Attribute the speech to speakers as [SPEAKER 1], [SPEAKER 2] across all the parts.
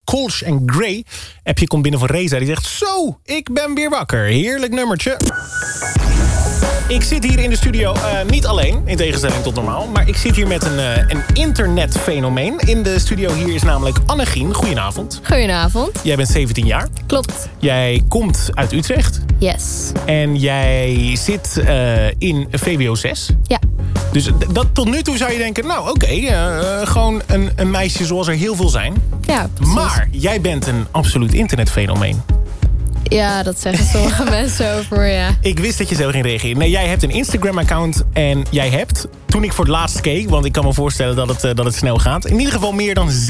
[SPEAKER 1] Colch & Grey. Appje komt binnen van Reza. Die zegt, zo, ik ben weer wakker. Heerlijk nummertje. Ik zit hier in de studio niet alleen, in tegenstelling tot normaal. Maar ik zit hier met een internetfenomeen. In de studio hier is namelijk Annegien. Goedenavond.
[SPEAKER 2] Goedenavond.
[SPEAKER 1] Jij bent 17 jaar.
[SPEAKER 2] Klopt.
[SPEAKER 1] Jij komt uit Utrecht.
[SPEAKER 2] Yes.
[SPEAKER 1] En jij zit in VWO 6.
[SPEAKER 2] Ja.
[SPEAKER 1] Dus tot nu toe zou je denken, nou oké, gewoon een meisje zoals er heel veel zijn.
[SPEAKER 2] Ja, precies.
[SPEAKER 1] Maar jij bent een absoluut internetfenomeen.
[SPEAKER 2] Ja, dat zeggen sommige mensen over me, ja.
[SPEAKER 1] Ik wist dat je zo ging reageren. Nee, jij hebt een Instagram-account en jij hebt, toen ik voor het laatst keek, want ik kan me voorstellen dat het snel gaat, in ieder geval meer dan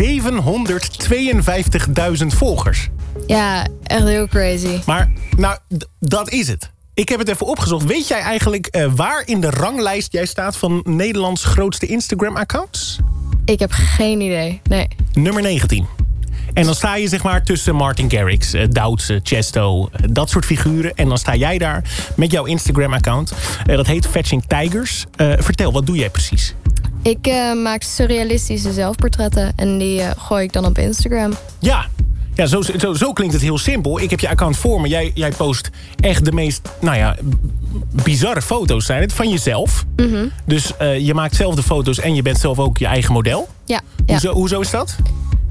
[SPEAKER 1] 752.000 volgers.
[SPEAKER 2] Ja, echt heel crazy.
[SPEAKER 1] Maar, nou, dat is het. Ik heb het even opgezocht. Weet jij eigenlijk waar in de ranglijst jij staat van Nederlands grootste Instagram-accounts?
[SPEAKER 2] Ik heb geen idee, nee.
[SPEAKER 1] Nummer 19. En dan sta je zeg maar tussen Martin Garrix, Doutzen, Chesto, dat soort figuren. En dan sta jij daar met jouw Instagram-account. Dat heet Fetching Tigers. Vertel, wat doe jij precies?
[SPEAKER 2] Ik maak surrealistische zelfportretten en die gooi ik dan op Instagram.
[SPEAKER 1] Ja, zo klinkt het heel simpel. Ik heb je account voor me. Jij post echt de meest, bizarre foto's zijn het, van jezelf. Mm-hmm. Dus je maakt zelf de foto's en je bent zelf ook je eigen model.
[SPEAKER 2] Ja.
[SPEAKER 1] Hoezo is dat?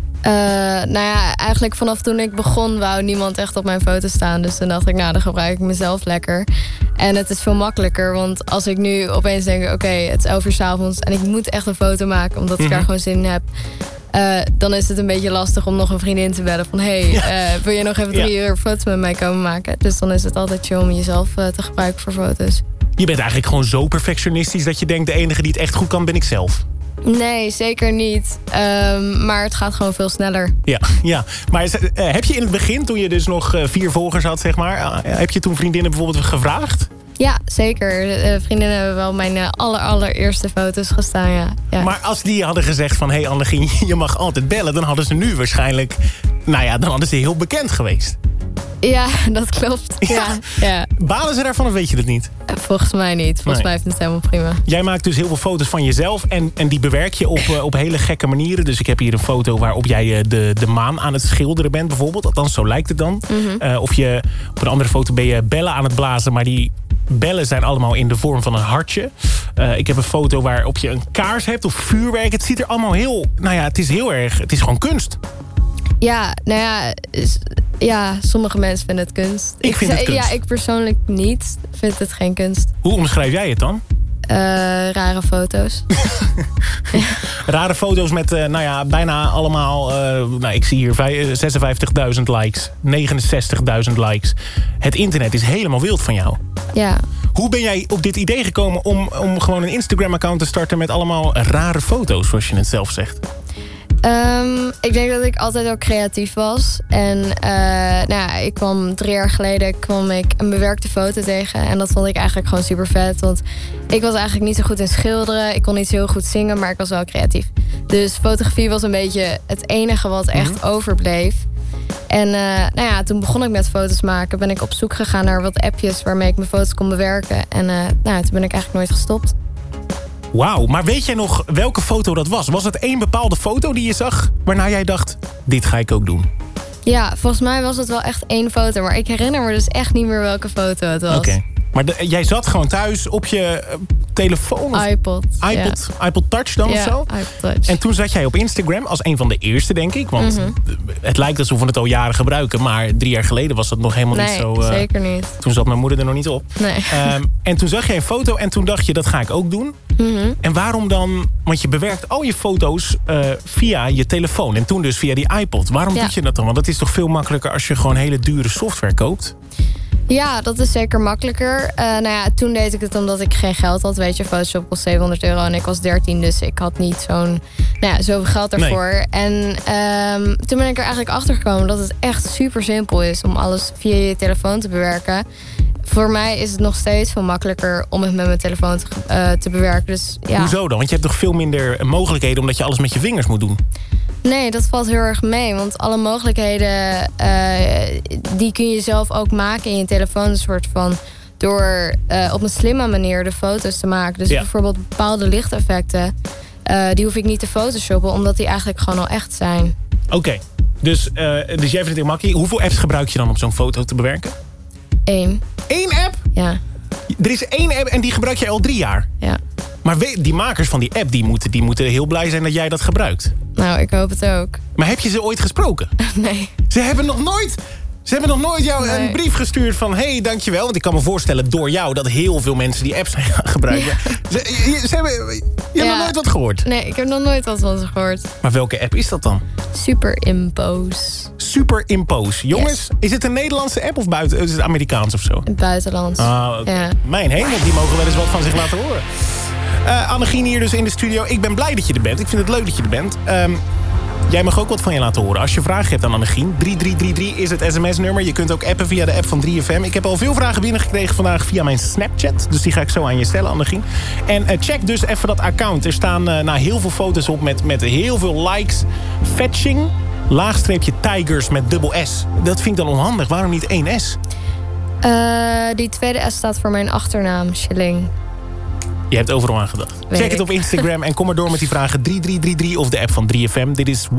[SPEAKER 2] Eigenlijk vanaf toen ik begon wou niemand echt op mijn foto staan. Dus toen dacht ik, dan gebruik ik mezelf lekker. En het is veel makkelijker, want als ik nu opeens denk, oké, het is 11 uur 's avonds en ik moet echt een foto maken omdat ik daar gewoon zin in heb. Dan is het een beetje lastig om nog een vriendin te bellen van, wil je nog even 3 uur foto's met mij komen maken? Dus dan is het altijd chill om jezelf te gebruiken voor foto's. Je
[SPEAKER 1] bent eigenlijk gewoon zo perfectionistisch dat je denkt, de enige die het echt goed kan ben ik zelf.
[SPEAKER 2] Nee, zeker niet. Maar het gaat gewoon veel sneller.
[SPEAKER 1] Ja. Maar heb je in het begin, toen je dus nog 4 volgers had, zeg maar, heb je toen vriendinnen bijvoorbeeld gevraagd?
[SPEAKER 2] Ja, zeker. Vriendinnen hebben wel mijn allereerste foto's gestaan, ja.
[SPEAKER 1] Maar als die hadden gezegd van, hey Annegien, je mag altijd bellen, dan hadden ze nu waarschijnlijk, dan hadden ze heel bekend geweest.
[SPEAKER 2] Ja, dat klopt. Ja.
[SPEAKER 1] Balen ze daarvan of weet je dat niet?
[SPEAKER 2] Volgens mij niet. Volgens mij is het helemaal prima.
[SPEAKER 1] Jij maakt dus heel veel foto's van jezelf en die bewerk je op hele gekke manieren. Dus ik heb hier een foto waarop jij de maan aan het schilderen bent bijvoorbeeld. Althans, zo lijkt het dan. Mm-hmm. Of je op een andere foto ben je bellen aan het blazen, maar die bellen zijn allemaal in de vorm van een hartje. Ik heb een foto waarop je een kaars hebt of vuurwerk. Het ziet er allemaal heel, het is heel erg, het is gewoon kunst.
[SPEAKER 2] Ja, sommige mensen vinden het kunst.
[SPEAKER 1] Ik vind het kunst.
[SPEAKER 2] Ja, ik persoonlijk niet. Vind het geen kunst.
[SPEAKER 1] Hoe omschrijf jij het dan?
[SPEAKER 2] Rare foto's.
[SPEAKER 1] Rare foto's met bijna allemaal, ik zie hier 56.000 likes, 69.000 likes. Het internet is helemaal wild van jou.
[SPEAKER 2] Ja.
[SPEAKER 1] Hoe ben jij op dit idee gekomen om gewoon een Instagram-account te starten met allemaal rare foto's, zoals je het zelf zegt?
[SPEAKER 2] Ik denk dat ik altijd ook creatief was. En ik kwam 3 jaar geleden een bewerkte foto tegen. En dat vond ik eigenlijk gewoon super vet. Want ik was eigenlijk niet zo goed in schilderen. Ik kon niet zo heel goed zingen, maar ik was wel creatief. Dus fotografie was een beetje het enige wat echt overbleef. En toen begon ik met foto's maken. Ben ik op zoek gegaan naar wat appjes waarmee ik mijn foto's kon bewerken. En toen ben ik eigenlijk nooit gestopt.
[SPEAKER 1] Wauw, maar weet jij nog welke foto dat was? Was het één bepaalde foto die je zag waarna jij dacht, dit ga ik ook doen?
[SPEAKER 2] Ja, volgens mij was het wel echt 1 foto. Maar ik herinner me dus echt niet meer welke foto het was.
[SPEAKER 1] Oké. Maar jij zat gewoon thuis op je telefoon? Of
[SPEAKER 2] iPod
[SPEAKER 1] Touch dan of zo?
[SPEAKER 2] iPod Touch.
[SPEAKER 1] En toen zat jij op Instagram als een van de eerste, denk ik. Want het lijkt alsof we het al jaren gebruiken. Maar 3 jaar geleden was dat nog helemaal niet zo.
[SPEAKER 2] Nee, zeker niet.
[SPEAKER 1] Toen zat mijn moeder er nog niet op.
[SPEAKER 2] Nee.
[SPEAKER 1] En toen zag jij een foto en toen dacht je, dat ga ik ook doen. Mm-hmm. En waarom dan? Want je bewerkt al je foto's via je telefoon. En toen dus via die iPod. Waarom doe je dat dan? Want dat is toch veel makkelijker als je gewoon hele dure software koopt?
[SPEAKER 2] Ja, dat is zeker makkelijker. Toen deed ik het omdat ik geen geld had. Weet je, Photoshop kost €700 en ik was 13. Dus ik had niet zoveel geld ervoor. Nee. En toen ben ik er eigenlijk achter gekomen dat het echt super simpel is om alles via je telefoon te bewerken. Voor mij is het nog steeds veel makkelijker om het met mijn telefoon te bewerken. Dus, ja.
[SPEAKER 1] Hoezo dan? Want je hebt toch veel minder mogelijkheden omdat je alles met je vingers moet doen?
[SPEAKER 2] Nee, dat valt heel erg mee. Want alle mogelijkheden die kun je zelf ook maken in je telefoon. Een soort van door op een slimme manier de foto's te maken. Dus bijvoorbeeld bepaalde lichteffecten. Die hoef ik niet te photoshoppen, omdat die eigenlijk gewoon al echt zijn.
[SPEAKER 1] Oké. Dus jij vindt het heel makkelijk. Hoeveel apps gebruik je dan om zo'n foto te bewerken?
[SPEAKER 2] 1.
[SPEAKER 1] 1 app?
[SPEAKER 2] Ja.
[SPEAKER 1] Er is 1 app en die gebruik jij al 3 jaar?
[SPEAKER 2] Ja.
[SPEAKER 1] Maar die makers van die app, die moeten heel blij zijn dat jij dat gebruikt.
[SPEAKER 2] Nou, ik hoop het ook.
[SPEAKER 1] Maar heb je ze ooit gesproken?
[SPEAKER 2] Nee.
[SPEAKER 1] Ze hebben nog nooit jou een brief gestuurd van... hey, dankjewel. Want ik kan me voorstellen door jou dat heel veel mensen die apps gaan gebruiken. Je hebt nog nooit wat gehoord?
[SPEAKER 2] Nee, ik heb nog nooit wat van ze gehoord.
[SPEAKER 1] Maar welke app is dat dan?
[SPEAKER 2] Superimpose.
[SPEAKER 1] Superimpose. Jongens, Is het een Nederlandse app of buiten? Is het Amerikaans of zo?
[SPEAKER 2] In het buitenlands.
[SPEAKER 1] Ja. Mijn hemel, die mogen wel eens wat van zich laten horen. Annegien hier dus in de studio. Ik ben blij dat je er bent. Ik vind het leuk dat je er bent. Jij mag ook wat van je laten horen. Als je vragen hebt aan Annegien, 3333 is het sms-nummer. Je kunt ook appen via de app van 3FM. Ik heb al veel vragen binnengekregen vandaag via mijn Snapchat. Dus die ga ik zo aan je stellen, Annegien. En check dus even dat account. Er staan heel veel foto's op met heel veel likes. Fetching, _tigers met dubbel S. Dat vind ik dan onhandig. Waarom niet 1 S?
[SPEAKER 2] Die tweede S staat voor mijn achternaam, Schilling.
[SPEAKER 1] Je hebt overal aan gedacht. Check het op Instagram en kom maar door met die vragen 3333 of de app van 3FM. Dit is